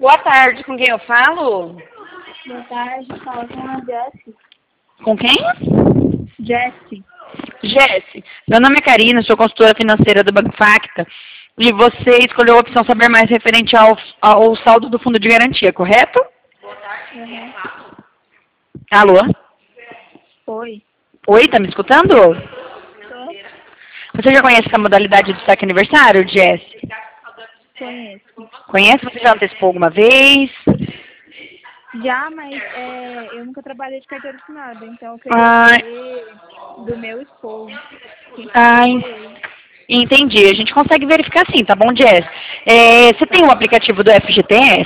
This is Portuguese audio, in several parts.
Boa tarde, com quem eu falo? Boa tarde, fala com a Jessie. Com quem? Jessie. Jesse. Meu nome é Karina, sou consultora financeira do Banco Facta e você escolheu a opção saber mais referente ao saldo do fundo de garantia, correto? Uhum. Alô? Oi. Oi, tá me escutando? Tô. Você já conhece essa modalidade do saque aniversário, Jesse? Conheço. Conhece? Você já antecipou alguma vez? Já, mas eu nunca trabalhei de carteira assinada, então eu Ah, queria saber do meu esposo. Quem ah, foi ele. entendi. A gente consegue verificar sim, tá bom, Jess? Você tem o aplicativo do FGTS?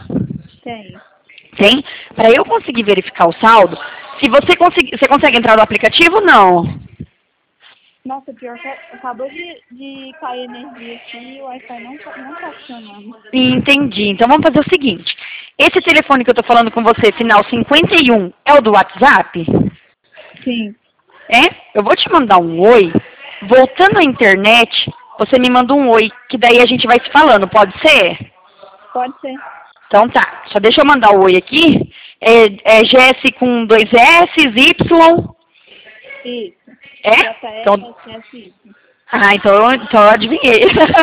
Tem. Tem? Para eu conseguir verificar o saldo, se você consegue entrar no aplicativo, não? Nossa, pior que acabou de cair energia aqui e o Wi-Fi não tá funcionando. Entendi. Então vamos fazer o seguinte. Esse telefone que eu tô falando com você, final 51, é o do WhatsApp? Sim. É? Eu vou te mandar um oi. Voltando à internet, você me manda um oi, que daí a gente vai se falando, pode ser? Pode ser. Então tá, só deixa eu mandar o oi aqui. É GS com 2 S, Y. Isso. É? Então, JSS. então eu adivinhei.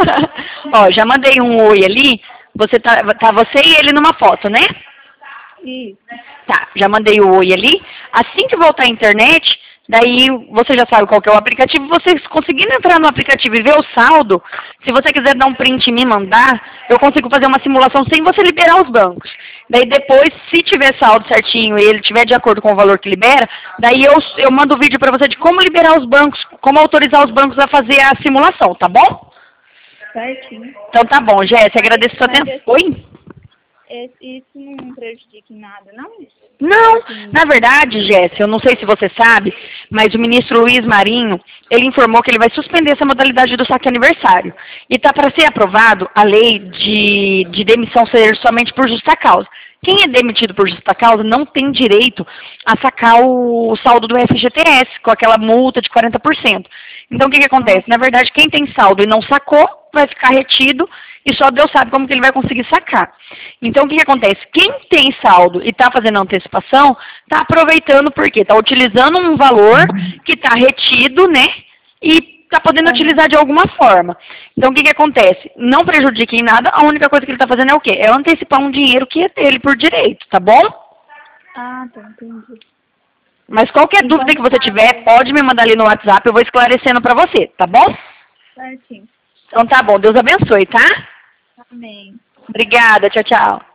Ó, já mandei um oi ali. Tá você e ele numa foto, né? Isso. Tá, já mandei o oi ali. Assim que voltar à internet, daí você já sabe qual que é o aplicativo. Você conseguindo entrar no aplicativo e ver o saldo, se você quiser dar um print e me mandar, eu consigo fazer uma simulação sem você liberar os bancos. Daí depois, se tiver saldo certinho e ele tiver de acordo com o valor que libera, daí eu mando o vídeo para você de como liberar os bancos, como autorizar os bancos a fazer a simulação, tá bom? Certinho. Então tá bom, Jéssica, agradeço a sua atenção. Oi? Isso não prejudica em nada, não? Não, na verdade, Jéssica, eu não sei se você sabe, mas o ministro Luiz Marinho, ele informou que ele vai suspender essa modalidade do saque aniversário. E está para ser aprovado a lei de demissão ser somente por justa causa. Quem é demitido por justa causa não tem direito a sacar o saldo do FGTS, com aquela multa de 40%. Então, o que acontece? Na verdade, quem tem saldo e não sacou, vai ficar retido e só Deus sabe como que ele vai conseguir sacar. Então, o que acontece? Quem tem saldo e está fazendo antecipação, está aproveitando porque está utilizando um valor que está retido, né? E está podendo utilizar de alguma forma. Então, o que acontece? Não prejudica em nada, a única coisa que ele está fazendo é o quê? É antecipar um dinheiro que é dele por direito, tá bom? Ah, tá, entendi. Mas qualquer Então, dúvida que você tiver, pode me mandar ali no WhatsApp, eu vou esclarecendo para você, tá bom? Certinho. Então tá bom, Deus abençoe, tá? Amém. Obrigada, tchau, tchau.